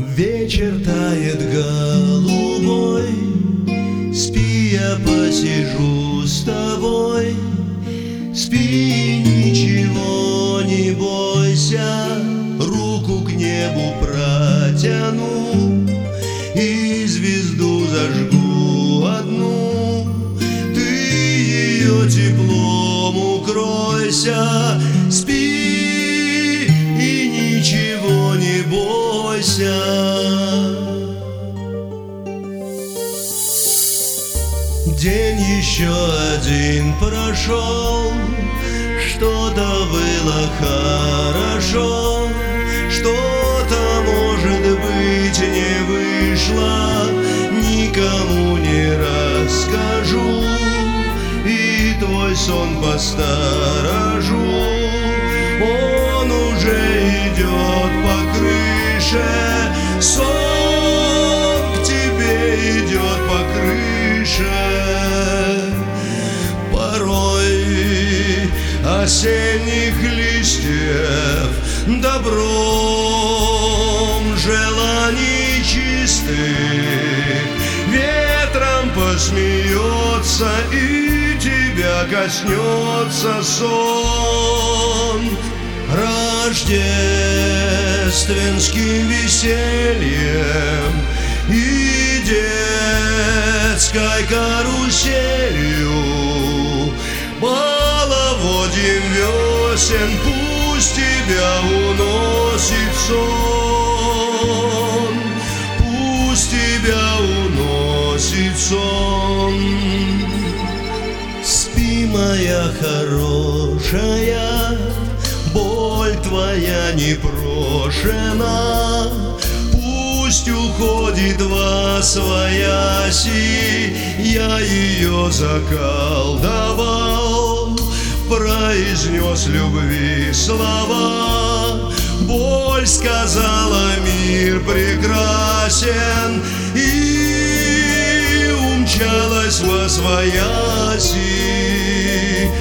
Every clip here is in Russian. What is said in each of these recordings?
Вечер тает голубой, спи, я посижу с тобой. Спи, ничего не бойся, руку к небу протяну и звезду зажгу одну. Ты ее теплом укройся, спи и ничего не бойся. День еще один прошел, что-то было хорошо, что-то, может быть, не вышло, никому не расскажу, и твой сон посторожу. Он уже идет по крыше, сон к тебе идет по крыше. Порой осенних листьев добром желаний чистых ветром посмеется, и тебя коснется сон рождественским весельем и детской каруселью, половодьем весен. Пусть тебя уносит сон, пусть тебя уносит сон. Спи, моя хорошая, боль твоя непрошена, пусть уходит восвояси. Я ее заколдовал, произнес любви слова. Боль сказала: мир прекрасен, и умчалась восвояси.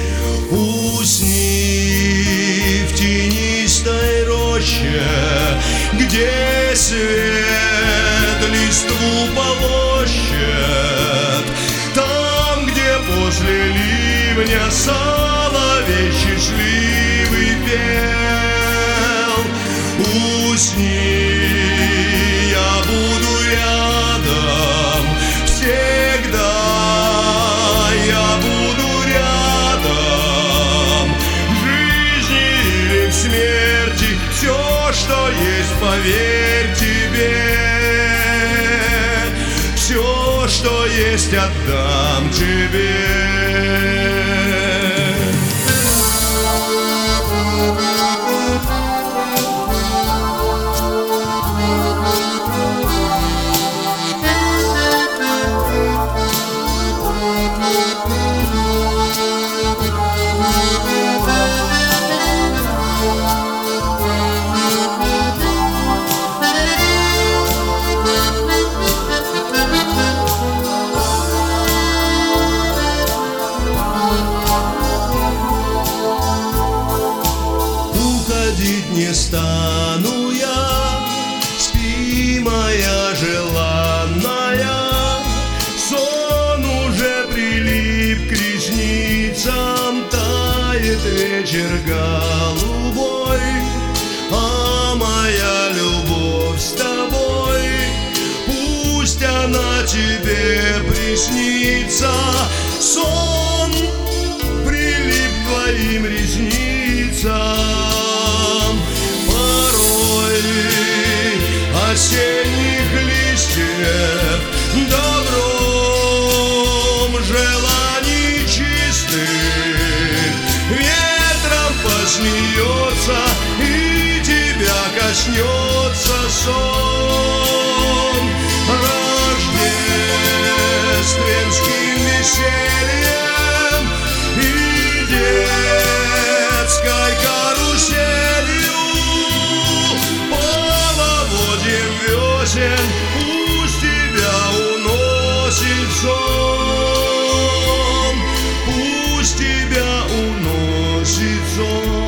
Усни в тенистой роще, где свет листву полощет, там, где после ливня соловей счастливый пел. Усни, я буду рядом всегда, я буду рядом в жизни или в смерти. Все, что есть, поверь тебе, все, что есть, отдам тебе. Не стану я, спи, моя желанная, сон уже прилип к ресницам, тает вечер голубой, а моя любовь с тобой, пусть она тебе приснится. Сон прилип к твоим ресницам. Осенних листьев добром желаний чистых ветром посмеется, и тебя коснется сон рождественским весельем и детской каруселью. Пусть тебя уносит сон, пусть тебя уносит сон.